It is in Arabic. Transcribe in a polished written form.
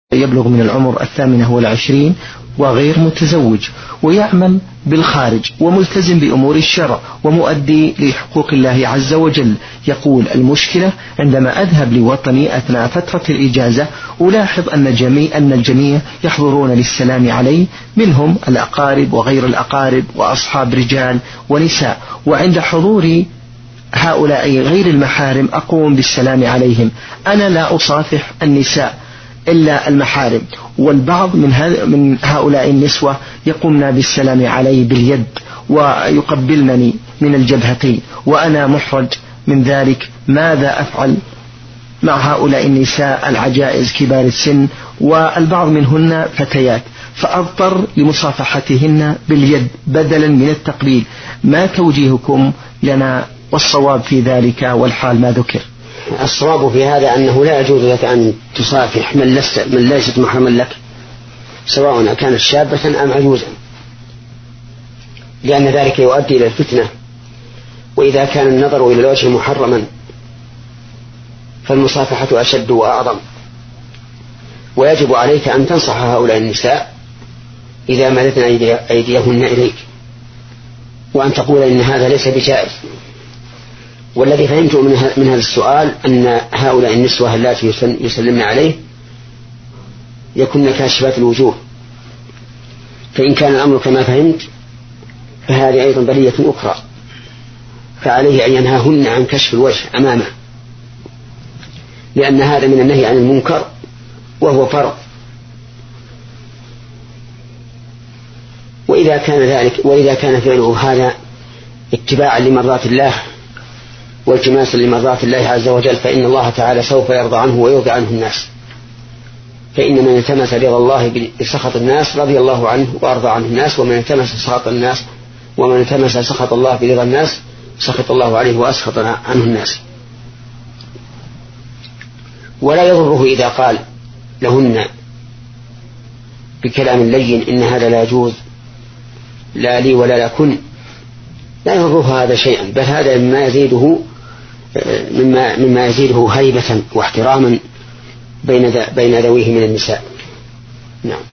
يبلغ من العمر 28 وغير متزوج ويعمل بالخارج وملتزم بأمور الشرع ومؤدي لحقوق الله عز وجل. يقول: المشكلة عندما أذهب لوطني أثناء فترة الإجازة ألاحظ أن الجميع يحضرون للسلام عليه، منهم الأقارب وغير الأقارب وأصحاب رجال ونساء، وعند حضور هؤلاء غير المحارم أقوم بالسلام عليهم. أنا لا أصافح النساء إلا المحارم، والبعض من هؤلاء النسوة يقومن بالسلام علي باليد ويقبلنني من الجبهتين، وأنا محرج من ذلك. ماذا أفعل مع هؤلاء النساء العجائز كبار السن، والبعض منهن فتيات، فأضطر لمصافحتهن باليد بدلا من التقبيل؟ ما توجيهكم لنا والصواب في ذلك والحال ما ذكر؟ الصواب في هذا أنه لا يجوز لك أن تصافح من ليست محرما لك، سواء كانت شابة أم عجوزا، لأن ذلك يؤدي إلى الفتنة. وإذا كان النظر إلى الوجه محرما فالمصافحة أشد وأعظم، ويجب عليك أن تنصح هؤلاء النساء إذا مددن أيديهن إليك، وأن تقول إن هذا ليس بجائز. والذي فهمته من هذا السؤال أن هؤلاء النسوة اللاتي يسلمن عليه يكون كاشفات الوجوه، فإن كان الأمر كما فهمت فهذه أيضا بلية أخرى، فعليه أن ينهاهن عن كشف الوجه أمامه، لأن هذا من النهي عن المنكر وهو فرض. وإذا كان فعله هذا اتباعا لمرضات الله والتماسا لمرضات الله عز وجل فإن الله تعالى سوف يرضى عنه ويرضى عنه الناس، فإن من التمس رضا الله بسخط الناس رضي الله عنه وأرضى عنه الناس، ومن التمس سخط الله برضا الناس سخط الله عليه وأسخط عنه الناس. ولا يضره إذا قال لهن بكلام لين إن هذا لا يجوز، لا لي ولا لكن، لا يضره هذا شيئا، بل هذا مما يزيده هيبة واحتراما بين ذويه من النساء. نعم.